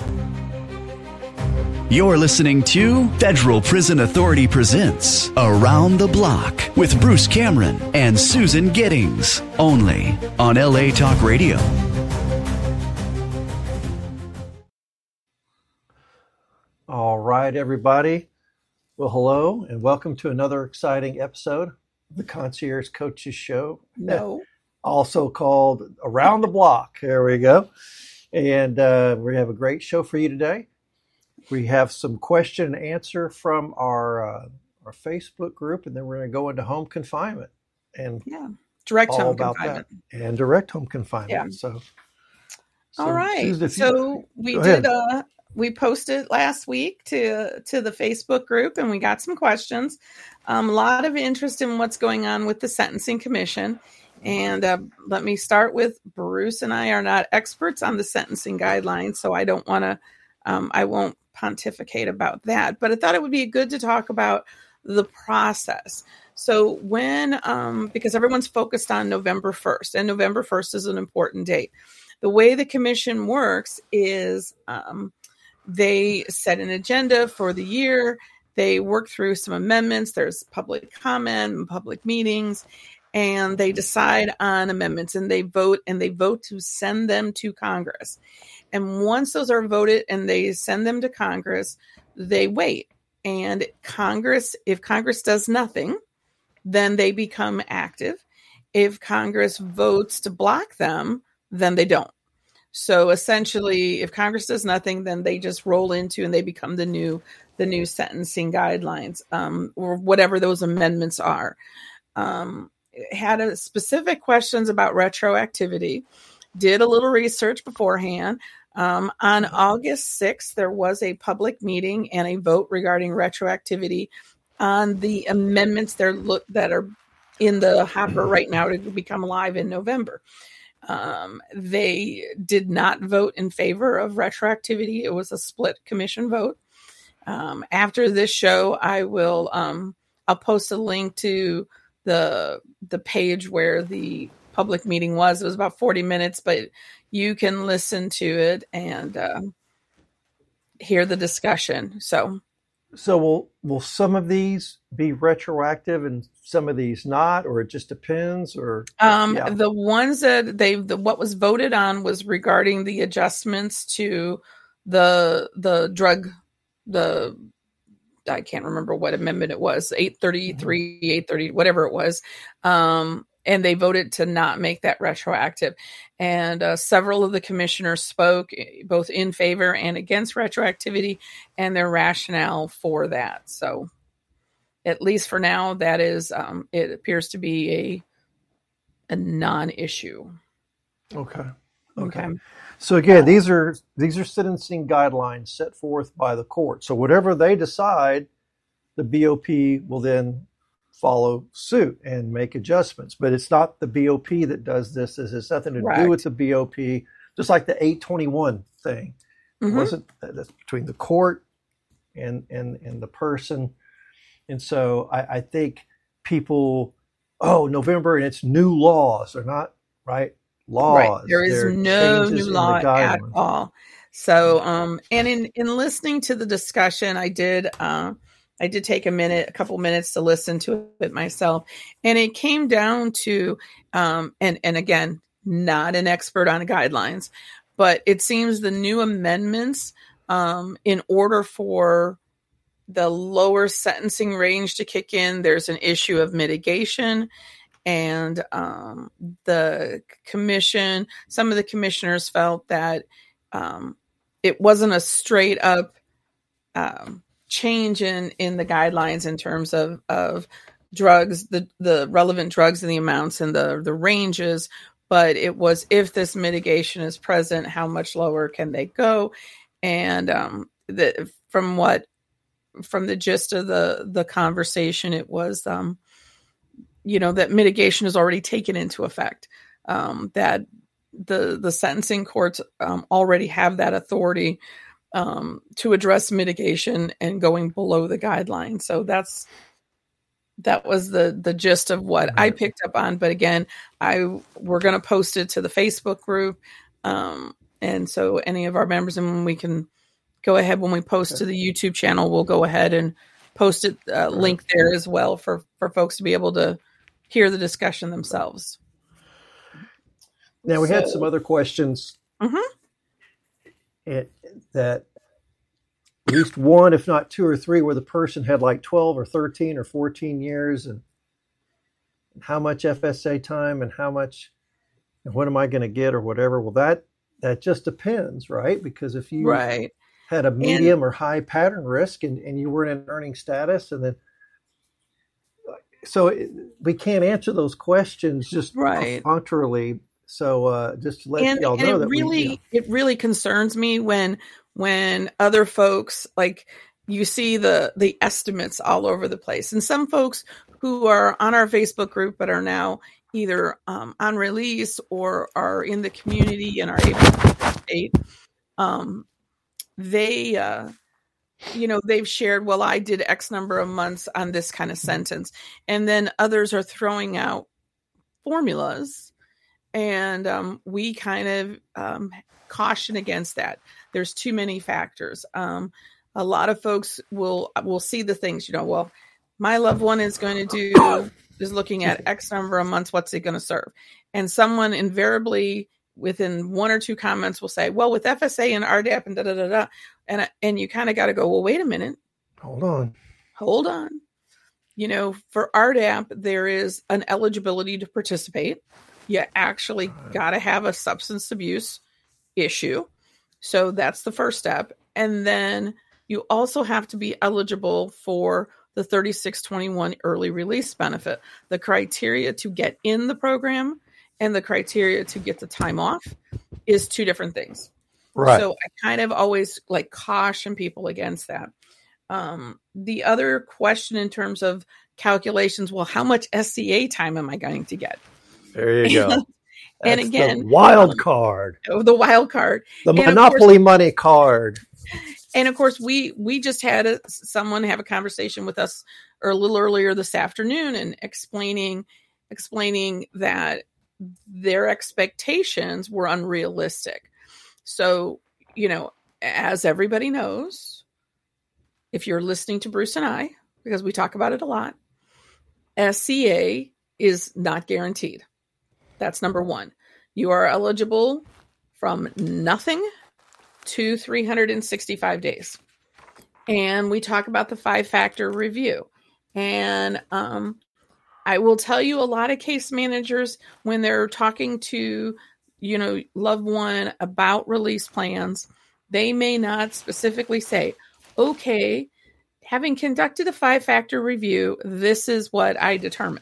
You're listening to Federal Prison Authority presents Around the Block with Bruce Cameron and Susan Giddings, only on LA Talk Radio. All right, everybody. Well, hello, and welcome to another exciting episode of the Concierge Coaches Show. No. Also called Around the Block. There we go. And we have a great show for you today. We have some question and answer from our Facebook group, and then we're going to go into home confinement and direct home confinement and direct home confinement. Yeah. So all right. Susan, so we posted last week to the Facebook group, and we got some questions. A lot of interest in what's going on with the Sentencing Commission. And let me start with Bruce and I are not experts on the sentencing guidelines, so I don't want to. I won't pontificate about that, but I thought it would be good to talk about the process. So when, because everyone's focused on November 1st, and November 1st is an important date. The way the commission works is they set an agenda for the year. They work through some amendments. There's public comment and public meetings, and they decide on amendments, and they vote to send them to Congress. And once those are voted and they send them to Congress, they wait. And if Congress does nothing, then they become active. If Congress votes to block them, then they don't. So essentially, if Congress does nothing, then they just roll into and they become the new sentencing guidelines, or whatever those amendments are. Had a specific questions about retroactivity. Did a little research beforehand. On August 6th, there was a public meeting and a vote regarding retroactivity on the amendments that are in the hopper right now to become live in November. They did not vote in favor of retroactivity. It was a split commission vote. After this show, I'll post a link to the page where the public meeting was. It was about 40 minutes, but you can listen to it and hear the discussion. So will some of these be retroactive and some of these not, or it just depends? Or the ones that what was voted on was regarding the adjustments to the drug, I can't remember what amendment it was, 833, 830, whatever it was. And they voted to not make that retroactive. And several of the commissioners spoke both in favor and against retroactivity and their rationale for that. So at least for now, that is, it appears to be a non-issue. Okay. So again, these are sentencing guidelines set forth by the court. So whatever they decide, the BOP will then follow suit and make adjustments. But it's not the BOP that does this. This has nothing to do with the BOP, just like the 821 thing. It wasn't, that's between the court and the person. And so I think people, November and it's new laws. They're not, right? Laws. Right. There is no new law at all. So, and in listening to the discussion, I did take a couple minutes to listen to it myself, and it came down to, and again, not an expert on guidelines, but it seems the new amendments, in order for the lower sentencing range to kick in, there's an issue of mitigation. And the commission, some of the commissioners felt that it wasn't a straight up change in the guidelines in terms of drugs, the relevant drugs and the amounts and the ranges, but it was, if this mitigation is present, how much lower can they go? And from the gist of the conversation, it was that mitigation is already taken into effect, that the sentencing courts already have that authority to address mitigation and going below the guideline. So that was the gist of what I picked up on. But again, we're going to post it to the Facebook group. And so any of our members, and we can go ahead when we post to the YouTube channel, we'll go ahead and post it link there as well for folks to be able to hear the discussion themselves. Now we had some other questions that at least one, if not two or three, where the person had like 12 or 13 or 14 years and how much FSA time and how much, and what am I going to get or whatever. Well, that just depends, right? Because if you had a medium or high pattern risk and you weren't in earning status, and then we can't answer those questions just perfunctorily. So just to let y'all know that it really concerns me when other folks, like, you see the estimates all over the place, and some folks who are on our Facebook group but are now either on release or are in the community and are able to participate, they've shared, well, I did X number of months on this kind of sentence. And then others are throwing out formulas. And we kind of caution against that. There's too many factors. A lot of folks will see the things, well, my loved one is looking at X number of months. What's it going to serve? And someone invariably within one or two comments will say, well, with FSA and RDAP and da-da-da-da. And you kind of got to go, well, wait a minute. Hold on. For RDAP, there is an eligibility to participate. You actually got to have a substance abuse issue. So that's the first step. And then you also have to be eligible for the 3621 early release benefit. The criteria to get in the program and the criteria to get the time off is two different things. Right. So I kind of always caution people against that. The other question in terms of calculations, well, how much SCA time am I going to get? There you go. And again, the wild card. The wild card. The Monopoly money card. And of course, we just had someone have a conversation with us a little earlier this afternoon and explaining that their expectations were unrealistic. So, as everybody knows, if you're listening to Bruce and I, because we talk about it a lot, SCA is not guaranteed. That's number one. You are eligible from nothing to 365 days. And we talk about the 5-factor review. And I will tell you, a lot of case managers, when they're talking to, loved one about release plans, they may not specifically say, okay, having conducted a 5-factor review, this is what I determined.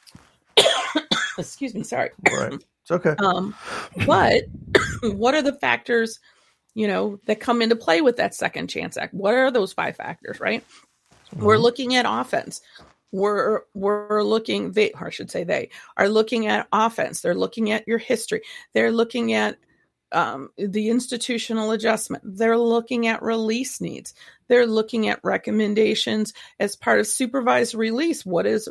Excuse me, sorry. Right. It's okay. But what are the factors, that come into play with that Second Chance Act? What are those 5 factors, right? Mm-hmm. We're looking at offense. We're looking, they are looking at offense. They're looking at your history. They're looking at the institutional adjustment. They're looking at release needs. They're looking at recommendations as part of supervised release.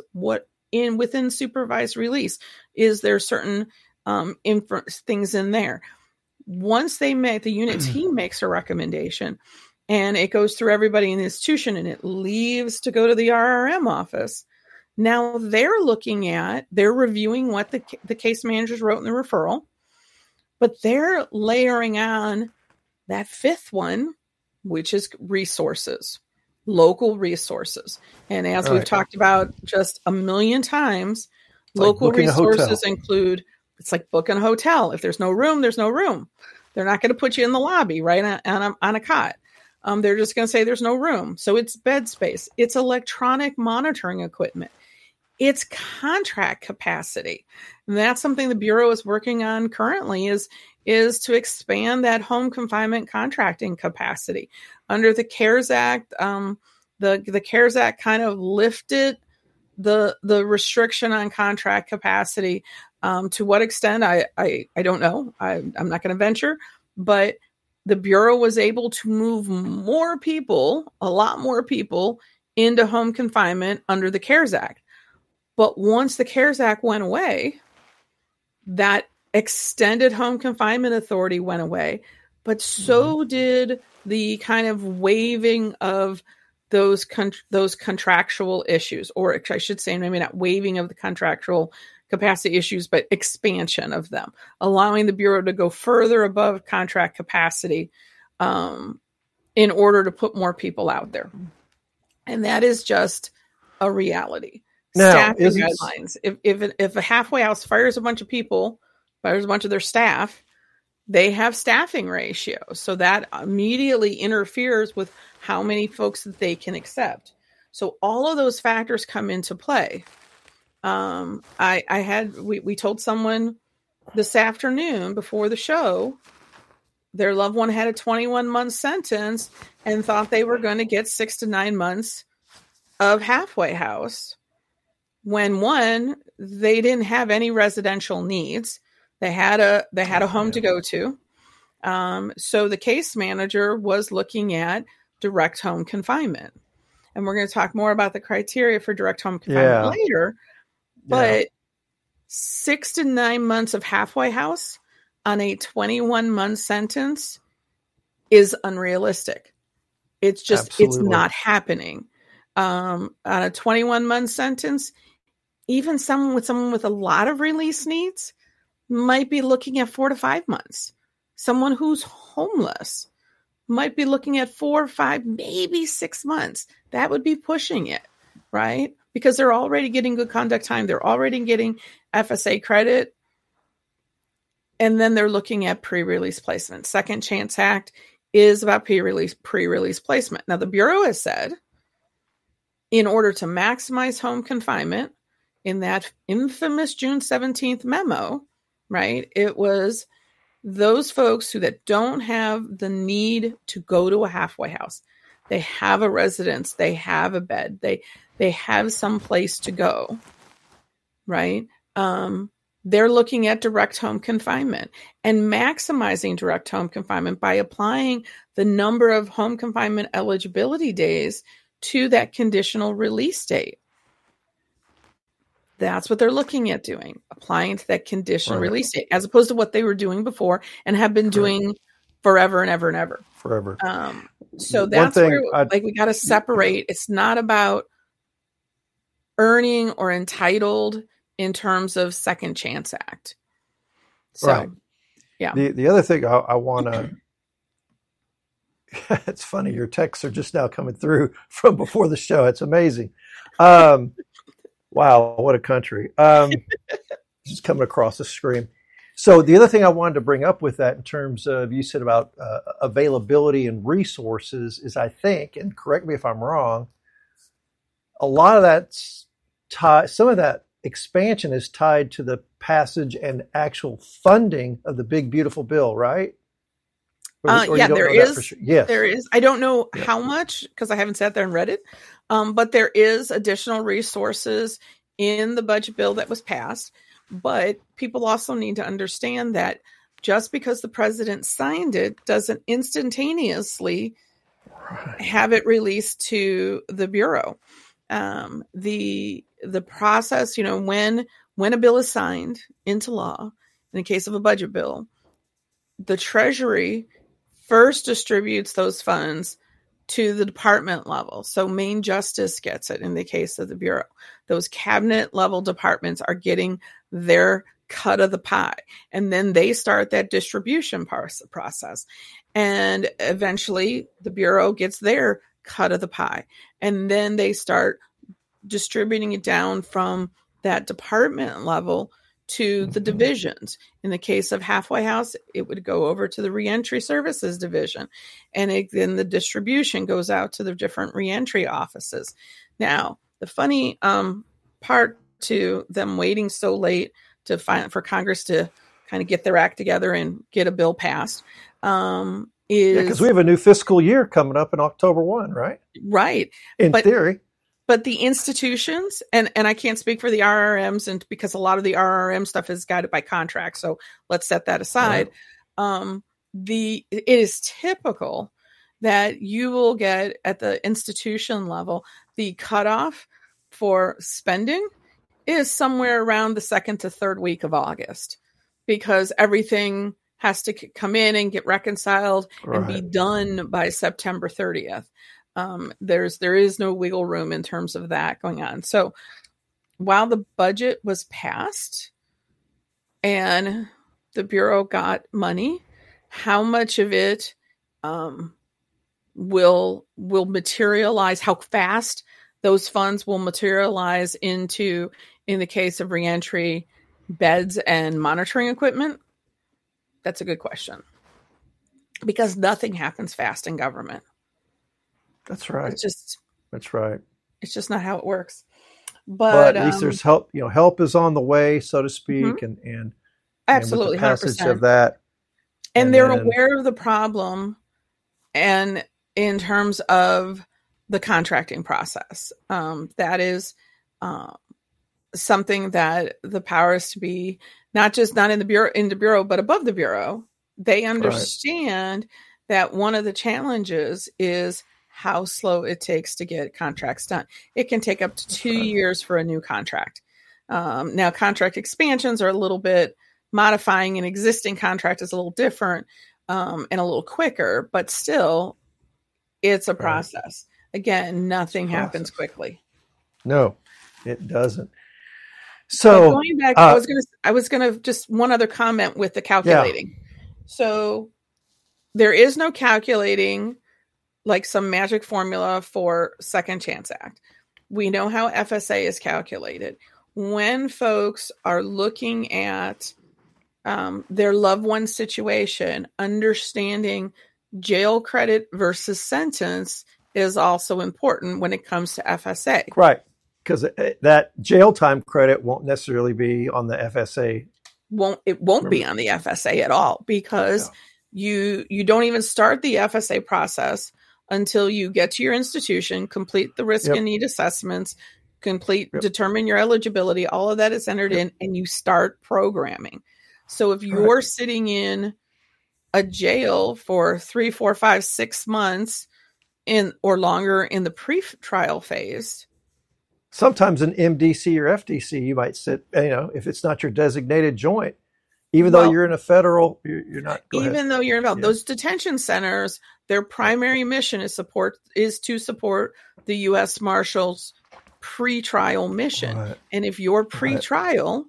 Within supervised release, is there certain things in there? Once the unit team makes a recommendation and it goes through everybody in the institution and it leaves to go to the RRM office, now they're reviewing what the case managers wrote in the referral, but they're layering on that 5th one, which is resources. Local resources. And as we've talked about just a million times, local resources include, it's like booking a hotel. If there's no room, there's no room. They're not going to put you in the lobby, right, on a cot. They're just going to say there's no room. So it's bed space. It's electronic monitoring equipment. It's contract capacity. And that's something the Bureau is working on currently is to expand that home confinement contracting capacity. Under the CARES Act, the CARES Act kind of lifted the restriction on contract capacity. To what extent, I don't know. I'm not going to venture, but the Bureau was able to move a lot more people into home confinement under the CARES Act. But once the CARES Act went away, that extended home confinement authority went away. but so did the kind of waiving of those contractual issues, or I should say, maybe not waiving of the contractual capacity issues, but expansion of them, allowing the Bureau to go further above contract capacity in order to put more people out there. And that is just a reality. Now, Staffing guidelines. If a halfway house fires a bunch of people, fires a bunch of their staff, they have staffing ratios. So that immediately interferes with how many folks that they can accept. So all of those factors come into play. We told someone this afternoon before the show, their loved one had a 21-month sentence and thought they were going to get 6 to 9 months of halfway house. When one, they didn't have any residential needs. They had a home to go to. So the case manager was looking at direct home confinement. And we're going to talk more about the criteria for direct home confinement later. But 6 to 9 months of halfway house on a 21-month sentence is unrealistic. It's just, It's not happening. On a 21-month sentence, even someone with a lot of release needs might be looking at 4 to 5 months. Someone who's homeless might be looking at 4 or 5, maybe 6 months. That would be pushing it, right? Because they're already getting good conduct time. They're already getting FSA credit. And then they're looking at pre-release placement. Second Chance Act is about pre-release placement. Now, the Bureau has said, in order to maximize home confinement, in that infamous June 17th memo, right, it was those folks that don't have the need to go to a halfway house. They have a residence. They have a bed. They have some place to go, right? They're looking at direct home confinement and maximizing direct home confinement by applying the number of home confinement eligibility days to that conditional release date. That's what they're looking at doing, applying to that conditional release date, as opposed to what they were doing before and have been doing forever and ever and ever. Forever. So that's where we got to separate. It's not about earning or entitled in terms of Second Chance Act. So, yeah. The other thing I want to, it's funny, your texts are just now coming through from before the show. It's amazing. Wow, what a country. Just coming across the screen. So the other thing I wanted to bring up with that in terms of, you said about availability and resources is, I think, and correct me if I'm wrong, a lot of that's some of that expansion is tied to the passage and actual funding of the big, beautiful bill, right? There is. Sure? Yes. There is. I don't know how much because I haven't sat there and read it. But there is additional resources in the budget bill that was passed. But people also need to understand that just because the president signed it doesn't instantaneously have it released to the Bureau. The process, when a bill is signed into law, in the case of a budget bill, the Treasury first distributes those funds to the department level. So Main Justice gets it in the case of the Bureau. Those cabinet level departments are getting their cut of the pie. And then they start that distribution process. And eventually the Bureau gets their cut of the pie. And then they start distributing it down from that department level to the divisions. In the case of halfway house, it would go over to the reentry services division. And then the distribution goes out to the different reentry offices. Now, the funny part to them waiting so late for Congress to kind of get their act together and get a bill passed is... because we have a new fiscal year coming up in October 1, right? Right. In theory. But the institutions, and I can't speak for the RRMs, and because a lot of the RRM stuff is guided by contract, so let's set that aside. It is typical that you will get at the institution level, the cutoff for spending is somewhere around the second to third week of August, because everything has to come in and get reconciled and be done by September 30th. There is no wiggle room in terms of that going on. So while the budget was passed and the Bureau got money, how much of it will materialize, how fast those funds will materialize into, in the case of reentry, beds and monitoring equipment? That's a good question. Because nothing happens fast in government. That's right. That's right. It's just not how it works. But at least there's help. Help is on the way, so to speak, and absolutely, and with the passage 100%. of that. And they're aware of the problem, and in terms of the contracting process, that is something that the powers to be, not in the bureau, but above the bureau, they understand that one of the challenges is how slow it takes to get contracts done. It can take up to 2 years for a new contract. Now, contract expansions are a little bit modifying an existing contract is a little different and a little quicker, but still, it's a process. Again, nothing happens quickly. No, it doesn't. So going back, I was gonna just one other comment with the calculating. Yeah. So there is no calculating like some magic formula for Second Chance Act. We know how FSA is calculated. When folks are looking at their loved one situation, understanding jail credit versus sentence is also important when it comes to FSA. Right. Because that jail time credit won't necessarily be on the FSA. It won't be on the FSA at all, because you don't even start the FSA process until you get to your institution, complete the risk and need assessments, determine your eligibility. All of that is entered in, and you start programming. So if you're sitting in a jail for 3, 4, 5, 6 months or longer in the pre-trial phase, sometimes in MDC or FDC, you might sit, if it's not your designated joint, even though you're in a federal, you're not. Even though you're involved, those detention centers, their primary mission is to support the U.S. Marshals pre-trial mission. Right. And if you're pre-trial,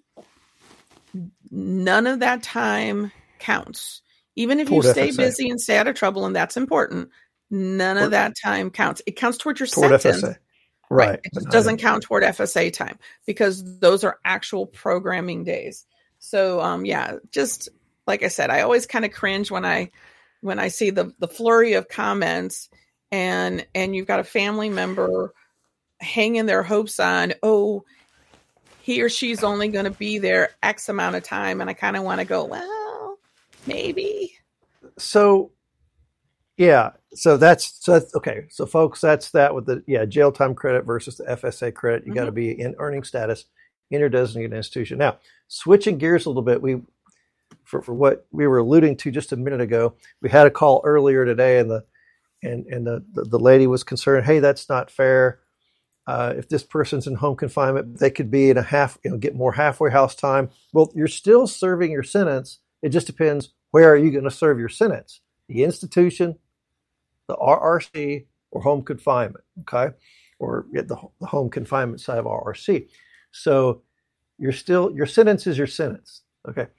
none of that time counts. Even if you stay busy and stay out of trouble, and that's important, none of that time counts. It counts toward your sentence. FSA. Right. It just doesn't count toward FSA time, because those are actual programming days. So, just like I said, I always kind of cringe when I see the flurry of comments and you've got a family member hanging their hopes on, he or she's only going to be there X amount of time. And I kind of want to go, well, maybe. So, So that's okay. So folks, that's that with the jail time credit versus the FSA credit. You got to be in earning status in your designated institution. Now, switching gears a little bit, for what we were alluding to just a minute ago, we had a call earlier today, and the lady was concerned. Hey, that's not fair. If this person's in home confinement, they could be in get more halfway house time. Well, you're still serving your sentence. It just depends, where are you going to serve your sentence? The institution, the RRC, or home confinement, okay? Or the home confinement side of RRC. So your sentence is your sentence, okay?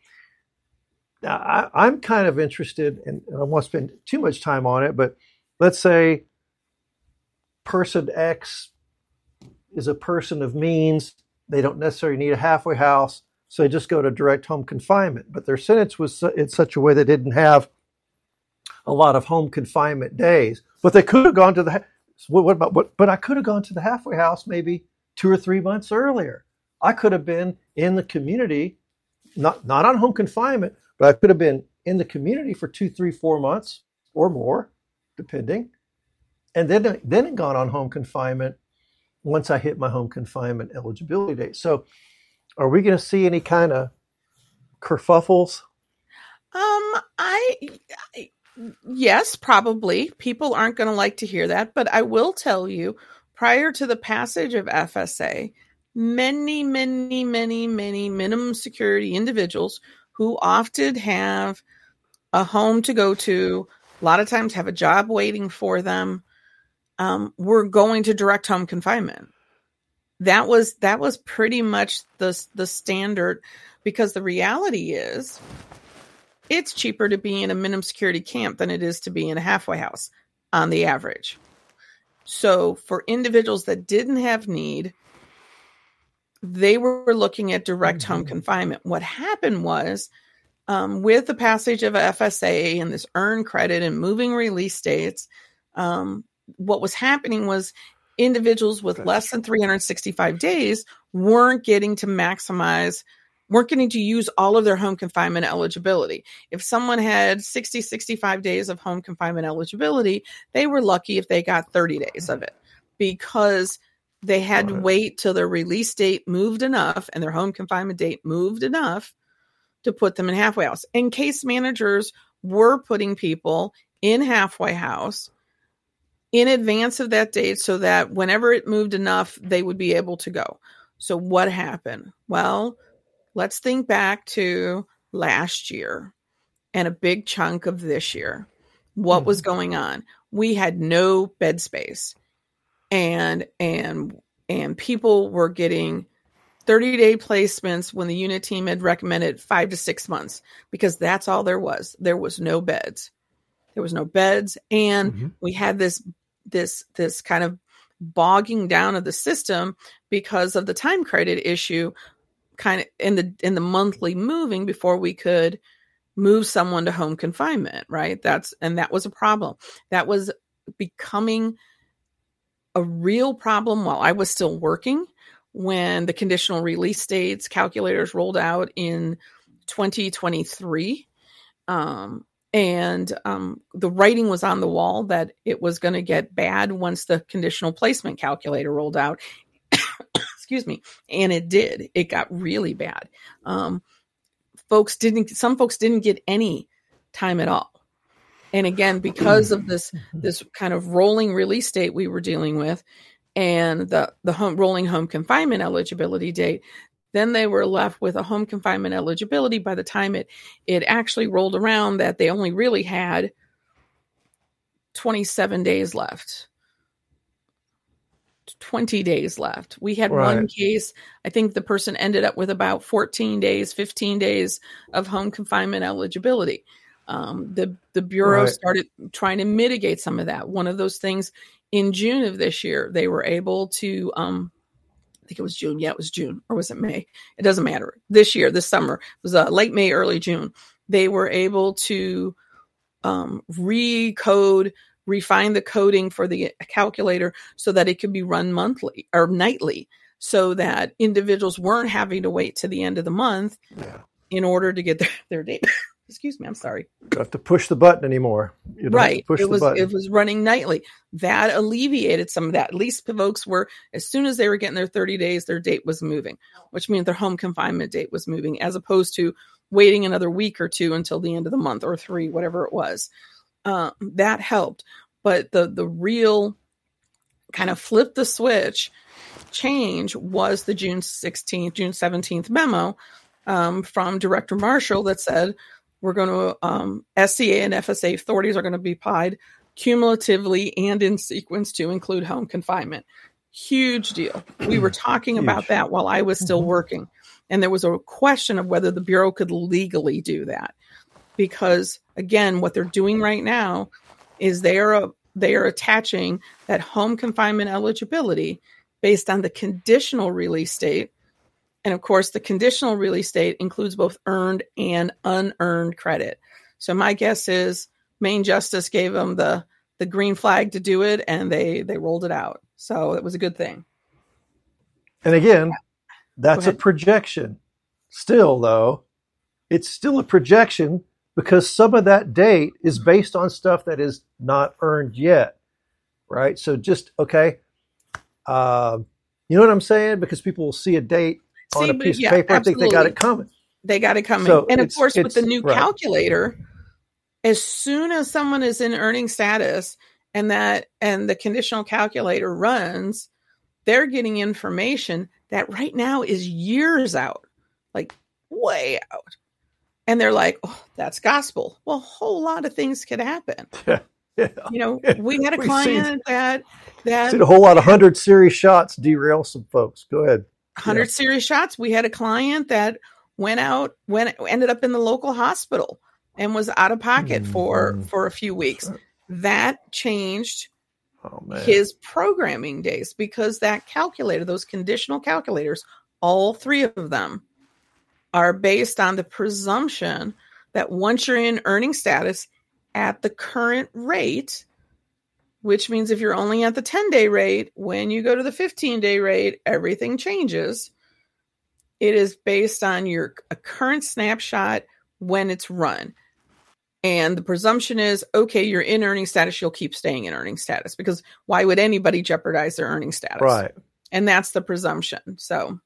Now, I'm kind of interested, and I won't spend too much time on it, but let's say person X is a person of means. They don't necessarily need a halfway house, so they just go to direct home confinement. But their sentence was in such a way they didn't have a lot of home confinement days. But they could have gone to but I could have gone to the halfway house maybe 2 or 3 months earlier. I could have been in the community, not on home confinement, but I could have been in the community for 2, 3, 4 months or more, depending, and then gone on home confinement once I hit my home confinement eligibility date. So are we going to see any kind of kerfuffles? Yes, probably. People aren't going to like to hear that, but I will tell you, prior to the passage of FSA, many, many, many, many minimum security individuals who often have a home to go to, a lot of times have a job waiting for them, were going to direct home confinement. That was pretty much the standard, because the reality is it's cheaper to be in a minimum security camp than it is to be in a halfway house on the average. So for individuals that didn't have need, they were looking at direct home confinement. What happened was, with the passage of FSA and this earned credit and moving release dates, what was happening was individuals with less than 365 days weren't getting to use all of their home confinement eligibility. If someone had 65 days of home confinement eligibility, they were lucky if they got 30 days of it, because they had to wait till their release date moved enough and their home confinement date moved enough to put them in halfway house. And case managers were putting people in halfway house in advance of that date so that whenever it moved enough, they would be able to go. So what happened? Well, let's think back to last year and a big chunk of this year. What was going on? We had no bed space, and people were getting 30-day placements when the unit team had recommended 5 to 6 months, because that's all there was. There was no beds. And we had this kind of bogging down of the system because of the time credit issue, kind of in the monthly moving before we could move someone to home confinement, right? That was a problem. That was becoming a real problem while I was still working, when the conditional release dates calculators rolled out in 2023. The writing was on the wall that it was going to get bad once the conditional placement calculator rolled out. Excuse me. And it did. It got really bad. Some folks didn't get any time at all. And again, because of this kind of rolling release date we were dealing with, and the rolling home confinement eligibility date, then they were left with a home confinement eligibility by the time it actually rolled around, that they only really had 27 days left. 20 days left. We had one case, I think the person ended up with about 15 days of home confinement eligibility. The Bureau started trying to mitigate some of that. One of those things in June of this year, they were able to, I think it was June. Yeah, it was June. Or was it May? It doesn't matter. This summer, it was late May, early June. They were able to refine the coding for the calculator so that it could be run monthly or nightly, so that individuals weren't having to wait to the end of the month in order to get their data. Excuse me, I'm sorry. You don't have to push the button anymore. You don't have to push the button. It was running nightly. That alleviated some of that. At least folks were, as soon as they were getting their 30 days, their date was moving, which means their home confinement date was moving, as opposed to waiting another week or two until the end of the month, or 3, whatever it was. That helped. But the real kind of flip the switch change was the June 17th memo from Director Marshall that said, we're going to, SCA and FSA authorities are going to be applied cumulatively and in sequence to include home confinement. Huge deal. We were talking about that while I was still working. And there was a question of whether the Bureau could legally do that. Because, again, what they're doing right now is they are attaching that home confinement eligibility based on the conditional release date. And of course, the conditional release date includes both earned and unearned credit. So my guess is Maine Justice gave them the green flag to do it, and they rolled it out. So it was a good thing. And again, that's a projection. Still, though, it's still a projection, because some of that date is based on stuff that is not earned yet, right? So just, you know what I'm saying? Because people will see a date on a piece of paper and think they got it coming. They got it coming. So and of course, with the new calculator, as soon as someone is in earning status and the conditional calculator runs, they're getting information that right now is years out, like way out. And they're like, oh, that's gospel. Well, a whole lot of things could happen. Yeah. We had a client that seen a whole lot of 100 series shots derail some folks. Go ahead. 100 series shots. We had a client that ended up in the local hospital and was out of pocket for a few weeks. That changed his programming days, because that calculator, those conditional calculators, all three of them are based on the presumption that once you're in earning status at the current rate, which means if you're only at the 10-day rate, when you go to the 15-day rate, everything changes. It is based on a current snapshot when it's run. And the presumption is, okay, you're in earning status, you'll keep staying in earning status, because why would anybody jeopardize their earning status? Right. And that's the presumption. So,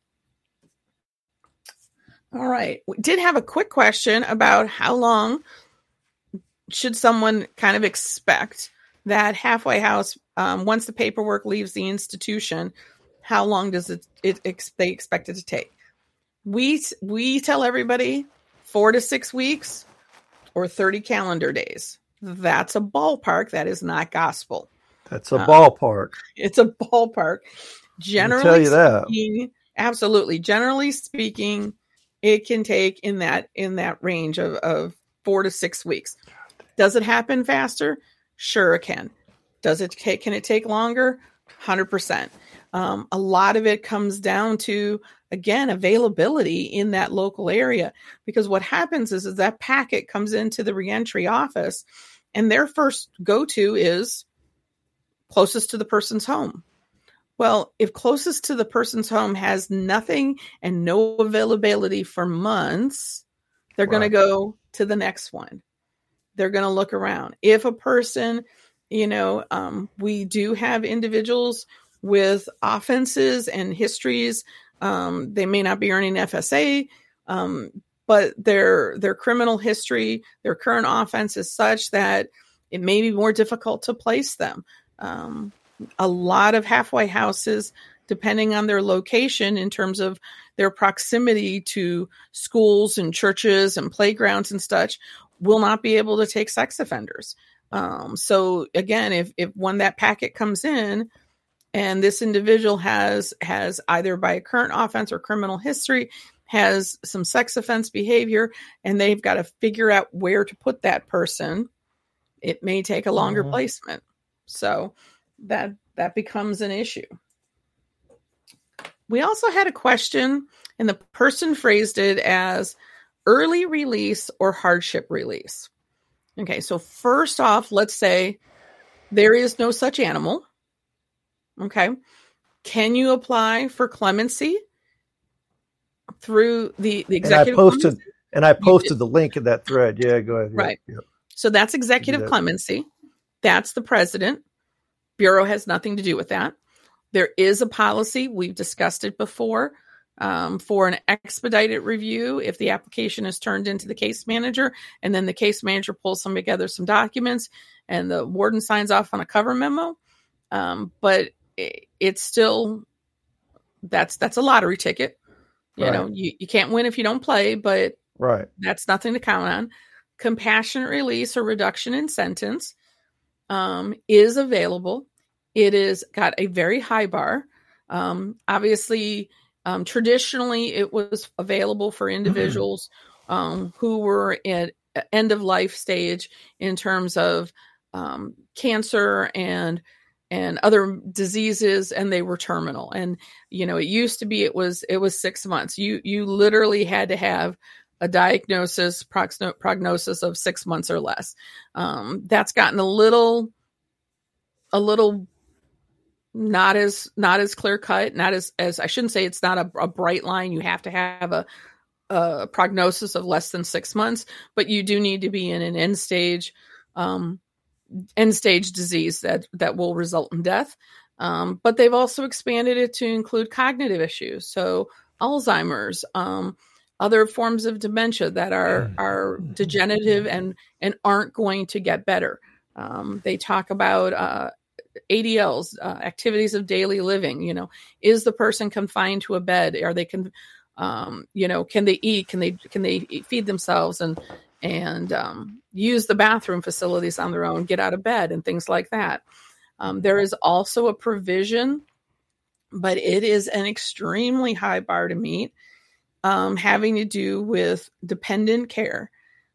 all right. We did have a quick question about how long should someone kind of expect that halfway house, once the paperwork leaves the institution, how long does they expect it to take? We tell everybody 4 to 6 weeks or 30 calendar days. That's a ballpark. That is not gospel. That's a ballpark. It's a ballpark. Generally speaking, absolutely. Generally speaking, it can take in that range of 4 to 6 weeks. Does it happen faster? Sure, it can. Can it take longer? 100%. A lot of it comes down to, again, availability in that local area, because what happens is that packet comes into the reentry office and their first go-to is closest to the person's home. Well, if closest to the person's home has nothing and no availability for months, they're going to go to the next one. They're going to look around. If a person, we do have individuals with offenses and histories. They may not be earning FSA, but their criminal history, their current offense is such that it may be more difficult to place them. A lot of halfway houses, depending on their location in terms of their proximity to schools and churches and playgrounds and such, will not be able to take sex offenders. So again, if when that packet comes in and this individual has either by a current offense or criminal history, has some sex offense behavior, and they've got to figure out where to put that person, it may take a longer placement. So that becomes an issue. We also had a question, and the person phrased it as early release or hardship release. Okay, so first off, let's say there is no such animal. Okay. Can you apply for clemency through the executive clemency? And I posted the link in that thread. Yeah, go ahead. Right. Yep. So that's executive clemency. That's the president. Bureau has nothing to do with that. There is a policy. We've discussed it before. For an expedited review, if the application is turned into the case manager, and then the case manager pulls together some documents and the warden signs off on a cover memo. But it's still, that's a lottery ticket. You can't win if you don't play, but that's nothing to count on. Compassionate release or reduction in sentence is available. It is got a very high bar. Obviously, traditionally, it was available for individuals who were at end of life stage in terms of cancer and other diseases, and they were terminal. And it used to be it was 6 months. You literally had to have a diagnosis, prognosis of 6 months or less. That's gotten a little not as clear cut, not as I shouldn't say it's not a bright line. You have to have a prognosis of less than 6 months, but you do need to be in an end stage disease that will result in death. But they've also expanded it to include cognitive issues. So Alzheimer's, other forms of dementia that are degenerative and aren't going to get better. They talk about ADLs, activities of daily living. Is the person confined to a bed? Are they Can they eat? Can they feed themselves and use the bathroom facilities on their own, get out of bed and things like that. There is also a provision, but it is an extremely high bar to meet, having to do with dependent care.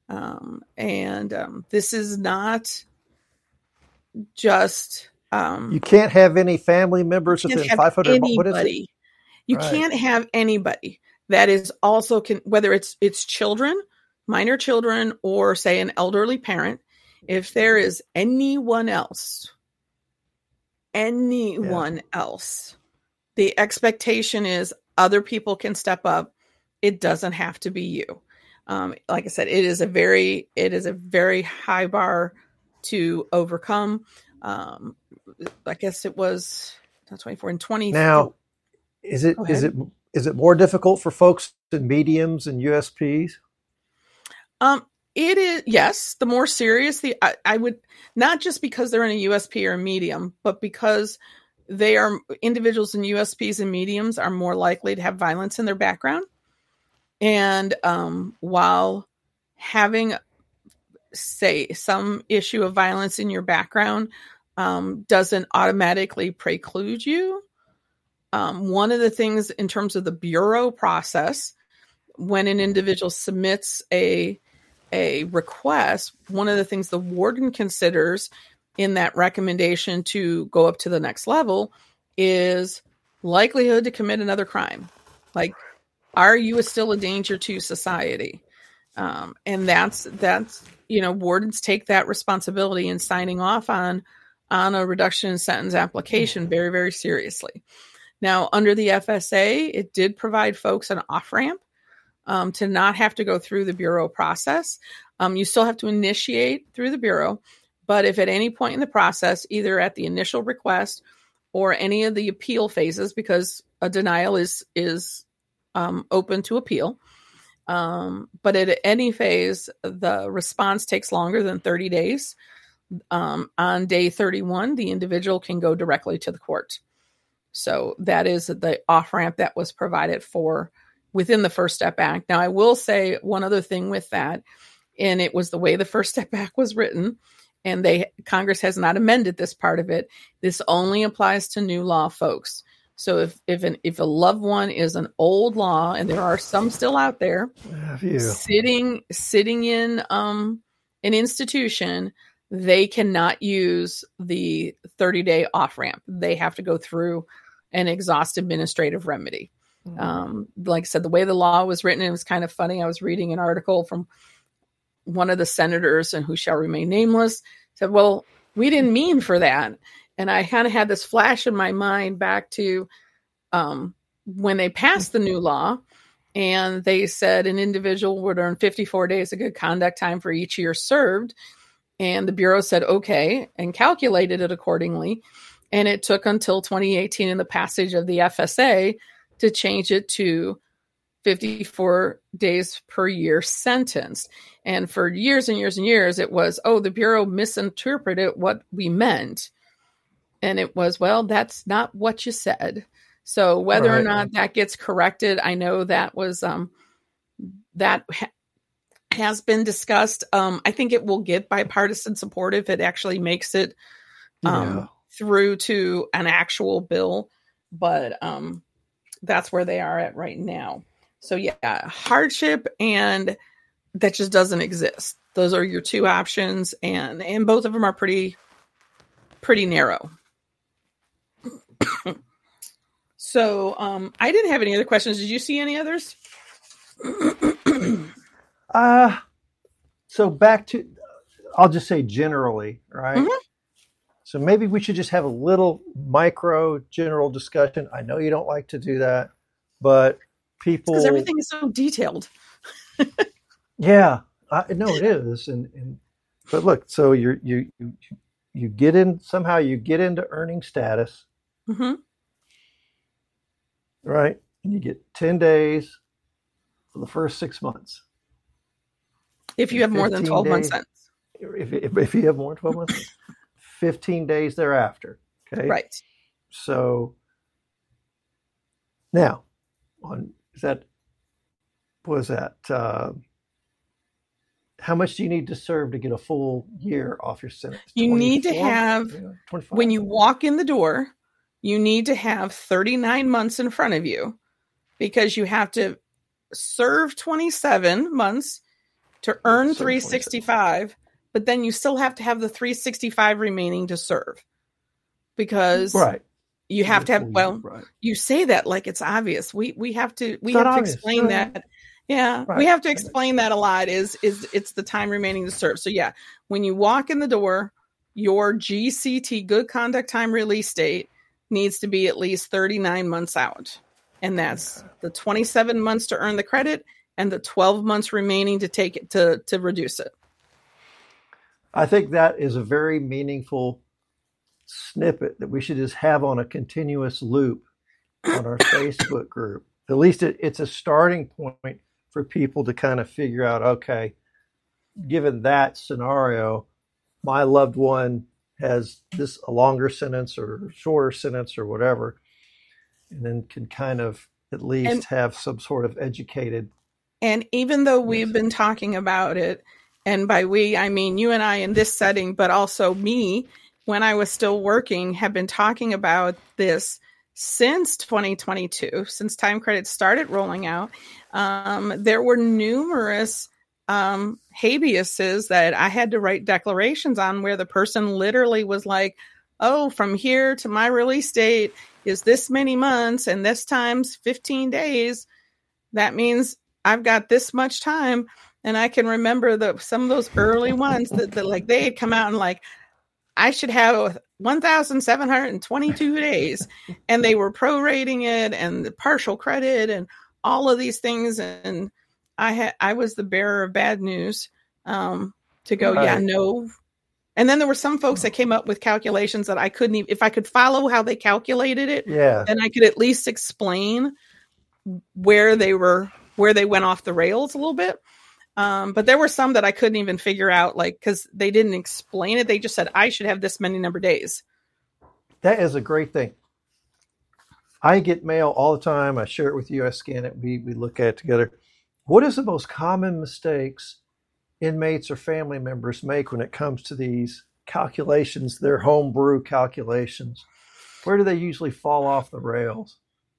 This is not just... you can't have any family members within 500. Anybody. What is it? You can't have anybody that is also whether it's children, minor children, or say an elderly parent. If there is anyone else, the expectation is other people can step up. It doesn't have to be you. Like I said, it is a very high bar to overcome. I guess it was 24 and 20. Now, is it more difficult for folks in mediums and USPs? It is, yes. The more serious I would, not just because they're in a USP or a medium, but because they are individuals in USPs and mediums are more likely to have violence in their background. And while having, say, some issue of violence in your background doesn't automatically preclude you. One of the things in terms of the bureau process, when an individual submits a request, one of the things the warden considers in that recommendation to go up to the next level is likelihood to commit another crime. Like, are you still a danger to society? And that's wardens take that responsibility in signing off on a reduction in sentence application very, very seriously. Now, under the FSA, it did provide folks an off-ramp to not have to go through the bureau process. You still have to initiate through the bureau, but if at any point in the process, either at the initial request or any of the appeal phases, because a denial is open to appeal, but at any phase, the response takes longer than 30 days. On day 31, the individual can go directly to the court. So that is the off-ramp that was provided for within the First Step Act. Now, I will say one other thing with that, and it was the way the First Step Act was written, and Congress has not amended this part of it. This only applies to new law folks. So if a loved one is an old law, and there are some still out there sitting in an institution, they cannot use the 30-day off-ramp. They have to go through an exhaustive administrative remedy. Like I said, the way the law was written, it was kind of funny. I was reading an article from one of the senators, and who shall remain nameless, said, well, we didn't mean for that. And I kind of had this flash in my mind back to when they passed the new law, and they said an individual would earn 54 days of good conduct time for each year served. And the Bureau said, okay, and calculated it accordingly. And it took until 2018 in the passage of the FSA to change it to 54 days per year sentenced. And for years and years and years, it was, the Bureau misinterpreted what we meant. And it was, well, that's not what you said. So whether or not that gets corrected, I know that was, has been discussed. I think it will get bipartisan support if it actually makes it through to an actual bill. But that's where they are at right now. So yeah, hardship, and that just doesn't exist. Those are your two options, and both of them are pretty narrow. So I didn't have any other questions. Did you see any others? So back to, I'll just say generally, right? Mm-hmm. So maybe we should just have a little micro general discussion. I know you don't like to do that, but people, because everything is so detailed. Yeah, no, it is. But look, so you get in, somehow you get into earning status, mm-hmm. right? And you get 10 days for the first 6 months. If you have more than 12 months sentence. If you have more than 12 months, 15 days thereafter. Okay. Right. So now, is that what was that? How much do you need to serve to get a full year off your sentence? You need to have, 25? When you walk in the door, you need to have 39 months in front of you, because you have to serve 27 months to earn 365, but then you still have to have the 365 remaining to serve, because you have to have, you say that like it's obvious. We have to explain that. Yeah, we have to explain that a lot. Is it's the time remaining to serve. So yeah, when you walk in the door, your GCT, good conduct time release date, needs to be at least 39 months out, and that's the 27 months to earn the credit and the 12 months remaining to take it to reduce it. I think that is a very meaningful snippet that we should just have on a continuous loop on our Facebook group. At least it's a starting point for people to kind of figure out, okay, given that scenario, my loved one has a longer sentence or shorter sentence or whatever, and then can kind of at least have some sort of educated. And even though we've been talking about it, and by we, I mean you and I in this setting, but also me, when I was still working, have been talking about this since 2022, since time credits started rolling out. There were numerous habeases that I had to write declarations on, where the person literally was like, oh, from here to my release date is this many months, and this time's 15 days. That means I've got this much time. And I can remember some of those early ones that like they had come out and like, I should have 1,722 days, and they were prorating it and the partial credit and all of these things. And I was the bearer of bad news to go, no. And then there were some folks that came up with calculations that I couldn't even, if I could follow how they calculated it, then I could at least explain where they went off the rails a little bit. But there were some that I couldn't even figure out, like, because they didn't explain it. They just said, I should have this many number of days. That is a great thing. I get mail all the time. I share it with you. I scan it. We look at it together. What is the most common mistakes inmates or family members make when it comes to these calculations, their homebrew calculations? Where do they usually fall off the rails?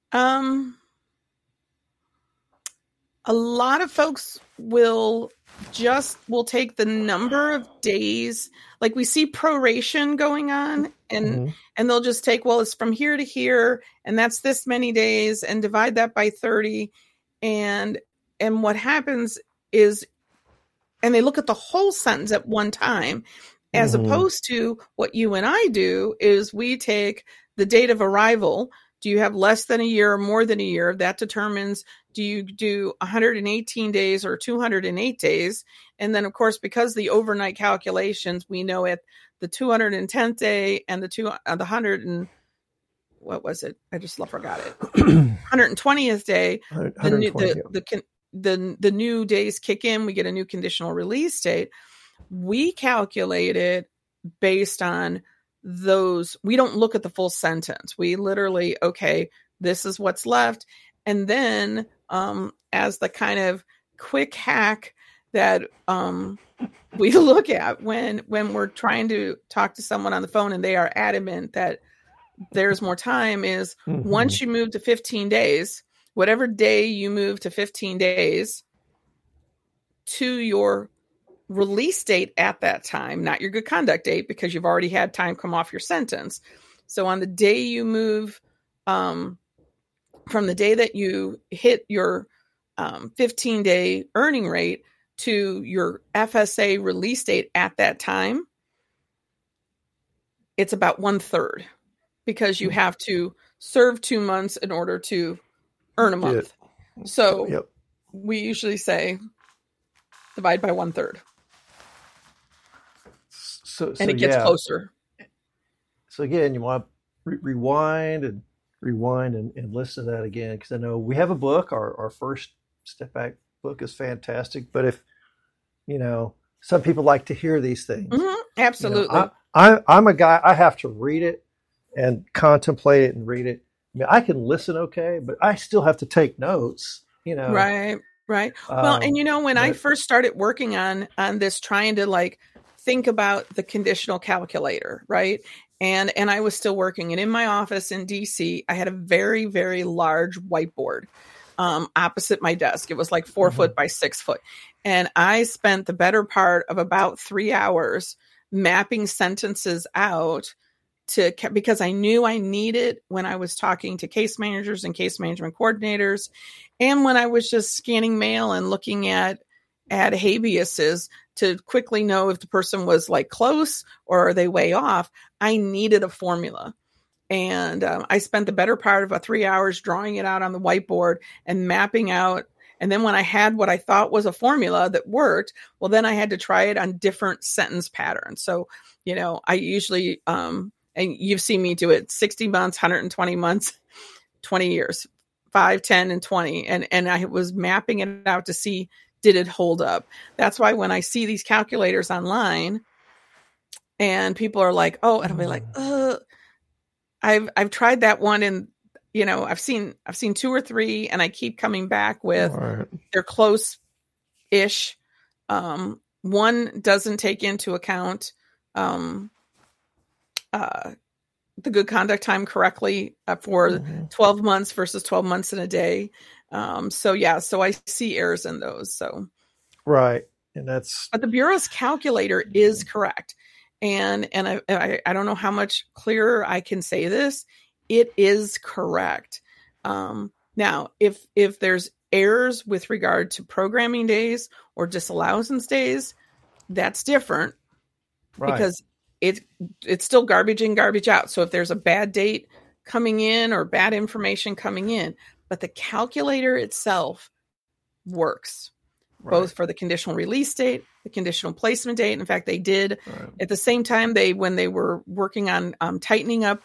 A lot of folks will take the number of days, like we see proration going on, and they'll just take, well, it's from here to here, and that's this many days, and divide that by 30. And what happens is, and they look at the whole sentence at one time, as opposed to what you and I do is we take the date of arrival. Do you have less than a year or more than a year? That determines, do you do 118 days or 208 days? And then, of course, because the overnight calculations, we know at the 210th day and the 100 and what was it? I just forgot it. 120th day, the new days kick in. We get a new conditional release date. We calculate it based on those. We don't look at the full sentence. We literally, okay, this is what's left. And then as the kind of quick hack that we look at when we're trying to talk to someone on the phone and they are adamant that there's more time is once you move to 15 days, whatever day you move to 15 days to your release date at that time, not your good conduct date, because you've already had time come off your sentence. So on the day you move from the day that you hit your 15-day earning rate to your FSA release date at that time, it's about 1/3, because you have to serve 2 months in order to earn a month. So we usually say divide by 1/3. And it gets closer. So again, you want to rewind and listen to that again, because I know we have a book. Our first Step Back book is fantastic. But if, some people like to hear these things. Absolutely. I'm a guy, I have to read it and contemplate it and read it. I mean, I can listen okay, but I still have to take notes, Right. Right. Well, and when I first started working on this, trying to like think about the conditional calculator, right? And I was still working, and in my office in DC, I had a very, very large whiteboard opposite my desk. It was like 4 foot by 6 foot. And I spent the better part of about 3 hours mapping sentences out because I knew I needed when I was talking to case managers and case management coordinators, and when I was just scanning mail and looking at habeases to quickly know if the person was like close or are they way off. I needed a formula. And I spent the better part of 3 hours drawing it out on the whiteboard and mapping out. And then when I had what I thought was a formula that worked, well, then I had to try it on different sentence patterns. So, I usually, and you've seen me do it 60 months, 120 months, 20 years, 5, 10, and 20. And I was mapping it out to see, did it hold up? That's why when I see these calculators online and people are like, oh, and I'll be like, I've tried that one, and I've seen 2 or 3, and I keep coming back with they're close-ish. One doesn't take into account the good conduct time correctly for 12 months versus 12 months in a day. So I see errors in those. So right, but the Bureau's calculator is correct. And I don't know how much clearer I can say this. It is correct. Now, if there's errors with regard to programming days or disallowance days, that's different, because it's still garbage in, garbage out. So if there's a bad date coming in or bad information coming in, but the calculator itself works. Both for the conditional release date, the conditional placement date. In fact, they did at the same time when they were working on tightening up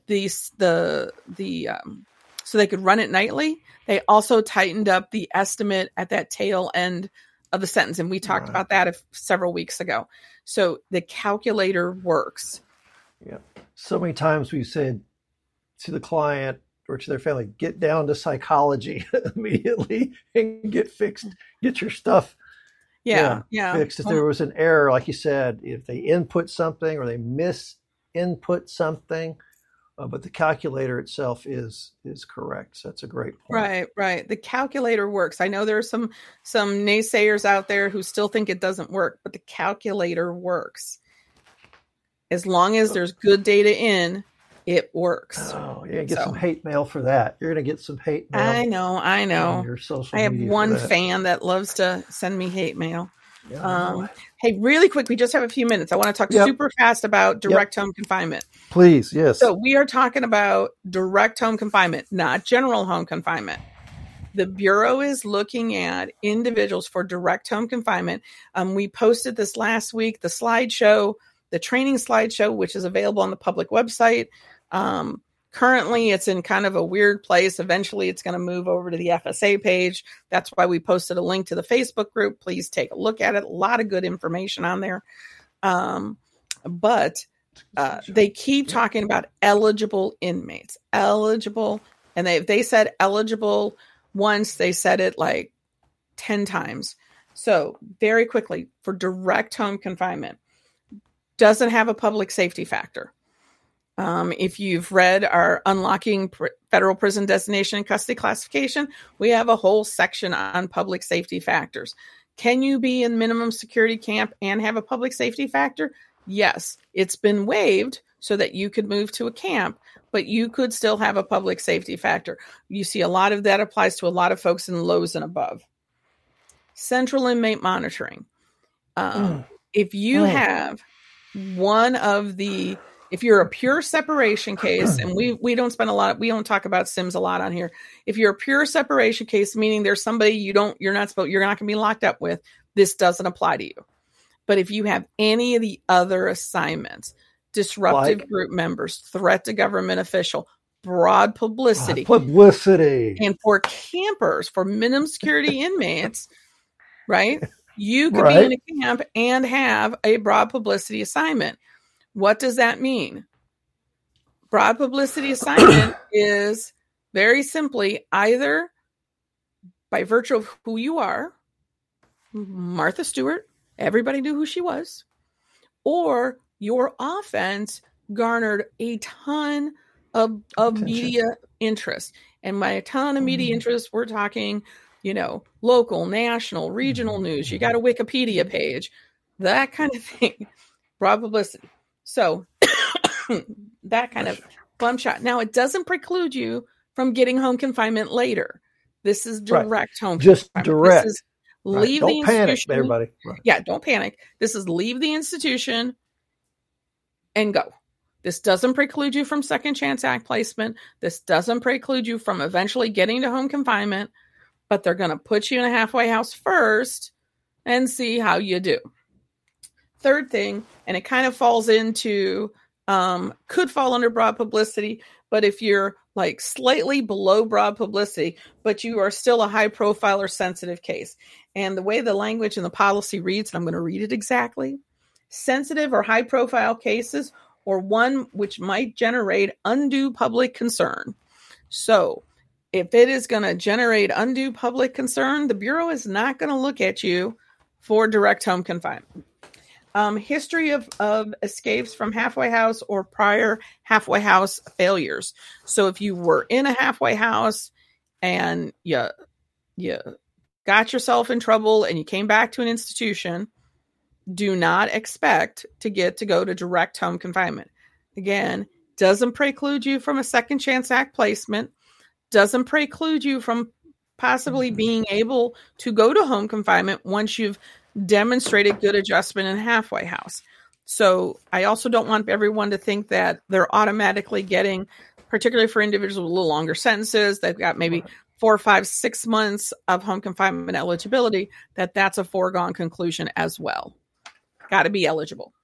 so they could run it nightly. They also tightened up the estimate at that tail end of the sentence, and we talked about that several weeks ago. So the calculator works. Yeah. So many times we said to the client or to their family, get down to psychology immediately and get fixed. Get your stuff fixed. If there was an error, like you said, if they input something or they misinput something, but the calculator itself is correct. So that's a great point. Right. The calculator works. I know there are some naysayers out there who still think it doesn't work, but the calculator works. As long as there's good data in, it works. Oh, yeah, get some hate mail for that. You're going to get some hate mail. I know. On your social I have media one fan that loves to send me hate mail. Yeah, hey, really quick, we just have a few minutes. I want to talk super fast about direct home confinement. Please, yes. So we are talking about direct home confinement, not general home confinement. The Bureau is looking at individuals for direct home confinement. We posted this last week, the slideshow, the training slideshow, which is available on the public website. Currently, it's in kind of a weird place. Eventually, it's going to move over to the FSA page. That's why we posted a link to the Facebook group. Please take a look at it. A lot of good information on there. But they keep talking about eligible inmates. Eligible. And they said eligible once. They said it like 10 times. So very quickly, for direct home confinement, doesn't have a public safety factor. If you've read our Unlocking Federal Prison Designation and Custody Classification, we have a whole section on public safety factors. Can you be in minimum security camp and have a public safety factor? Yes, it's been waived so that you could move to a camp, but you could still have a public safety factor. You see a lot of that applies to a lot of folks in lows and above. Central inmate monitoring. If you have if you're a pure separation case, and we don't talk about SIMS a lot on here. If you're a pure separation case, meaning there's somebody you're not going to be locked up with, this doesn't apply to you. But if you have any of the other assignments, disruptive group members, threat to government official, broad publicity, and for campers, for minimum security inmates, right? You could be in a camp and have a broad publicity assignment. What does that mean? Broad publicity assignment is very simply either by virtue of who you are, Martha Stewart, everybody knew who she was, or your offense garnered a ton of media interest. And by a ton of media interest, we're talking, local, national, regional news. You got a Wikipedia page, that kind of thing, broad publicity. So that kind of bum shot. Now, it doesn't preclude you from getting home confinement later. This is direct home just confinement. Direct. This is leave the institution. Don't panic, everybody. Right. Yeah, don't panic. This is leave the institution and go. This doesn't preclude you from Second Chance Act placement. This doesn't preclude you from eventually getting to home confinement, but they're going to put you in a halfway house first and see how you do. Third thing, and it kind of falls into, could fall under broad publicity, but if you're like slightly below broad publicity, but you are still a high profile or sensitive case. And the way the language and the policy reads, and I'm going to read it exactly, sensitive or high profile cases, or one which might generate undue public concern. So if it is going to generate undue public concern, the Bureau is not going to look at you for direct home confinement. History of escapes from halfway house or prior halfway house failures. So if you were in a halfway house and you got yourself in trouble and you came back to an institution, do not expect to get to go to direct home confinement. Again, doesn't preclude you from a Second Chance Act placement, doesn't preclude you from possibly being able to go to home confinement once you've demonstrated good adjustment in halfway house. So I also don't want everyone to think that they're automatically getting, particularly for individuals with a little longer sentences, they've got maybe 4, 5, 6 months of home confinement eligibility, that's a foregone conclusion as well. Got to be eligible.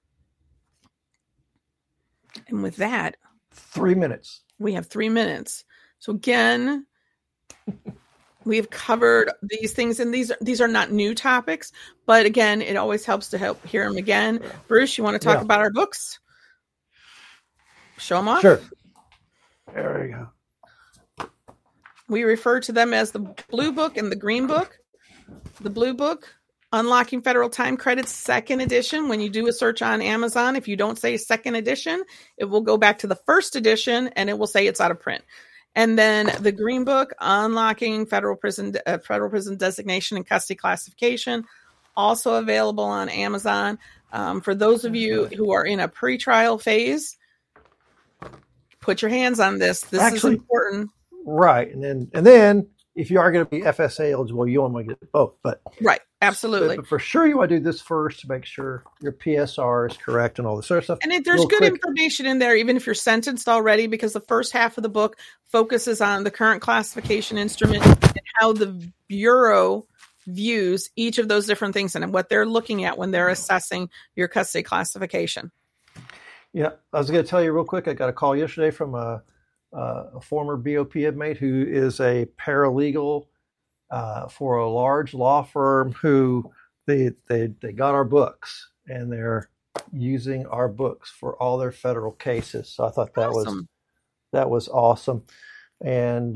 And with that, 3 minutes. We have 3 minutes. So again, we've covered these things, and these are not new topics, but again, it always helps to hear them again. Bruce, you want to talk about our books? Show them off? Sure. There we go. We refer to them as the Blue Book and the Green Book. The Blue Book, Unlocking Federal Time Credits, second edition. When you do a search on Amazon, if you don't say second edition, it will go back to the first edition and it will say it's out of print. And then the Green Book, Unlocking Federal Prison Designation and Custody Classification, also available on Amazon. For those of you who are in a pretrial phase, put your hands on this. This is important. Right. And then if you are going to be FSA eligible, you want to get both. But right. Absolutely. But for sure, you want to do this first to make sure your PSR is correct and all this sort of stuff. And there's good information in there, even if you're sentenced already, because the first half of the book focuses on the current classification instrument and how the Bureau views each of those different things and what they're looking at when they're assessing your custody classification. Yeah, I was going to tell you real quick. I got a call yesterday from a former BOP inmate who is a paralegal for a large law firm who they got our books and they're using our books for all their federal cases. So I thought that was awesome. And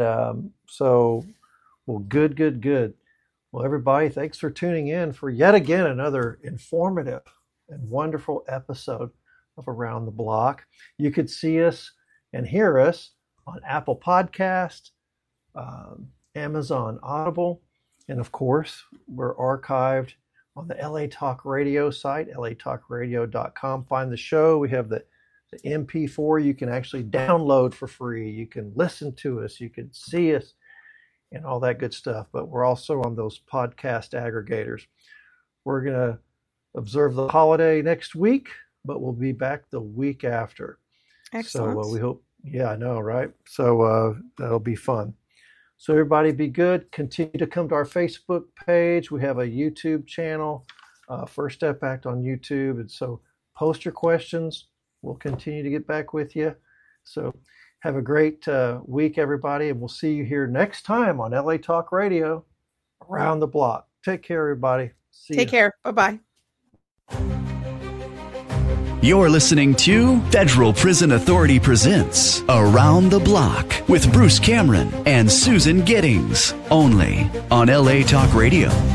good. Well, everybody, thanks for tuning in for yet again another informative and wonderful episode of Around the Block. You could see us and hear us on Apple Podcast, Amazon Audible, and of course, we're archived on the LA Talk Radio site, latalkradio.com. Find the show. We have the MP4 you can actually download for free. You can listen to us. You can see us and all that good stuff. But we're also on those podcast aggregators. We're going to observe the holiday next week, but we'll be back the week after. Excellent. So we hope, yeah, I know, right? So that'll be fun. So everybody be good. Continue to come to our Facebook page. We have a YouTube channel, First Step Act on YouTube. And so post your questions. We'll continue to get back with you. So have a great week, everybody. And we'll see you here next time on LA Talk Radio, Around the Block. Take care, everybody. Take care. Bye-bye. You're listening to Federal Prison Authority presents Around the Block with Bruce Cameron and Susan Giddings, only on LA Talk Radio.